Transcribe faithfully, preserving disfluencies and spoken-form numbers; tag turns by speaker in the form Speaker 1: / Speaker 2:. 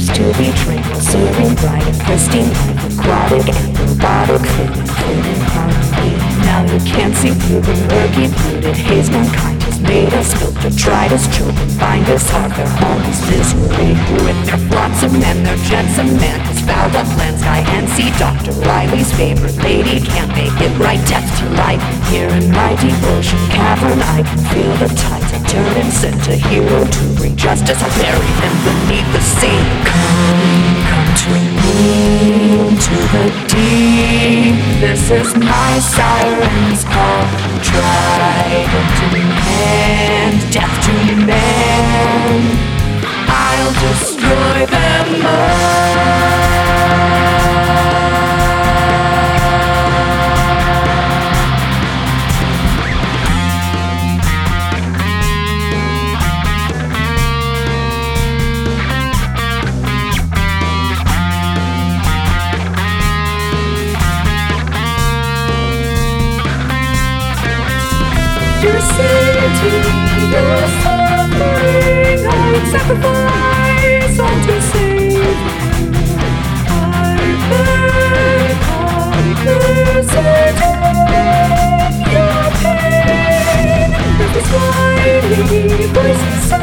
Speaker 1: to be trained while serving bright and pristine life, aquatic and robotic food, including harmony. Now you can't see through the murky polluted haze mankind has made us filter, tried as children, find us hard, their home is misery. With their flotsam and their jetsam man who's fouled up land, sky and sea. Doctor Riley's favorite lady can't make it right, death to life. Here in my deep ocean cavern I can feel the tides of turn and sent a hero to bring justice. I bury them beneath the sea. Come, come to me, into the deep. This is my siren's call. Trident in hand, death to man. I'll destroy them all. Your city, your suffering, I'd sacrifice all to save you. I've been complicit in your pain. There's this whiny voice inside.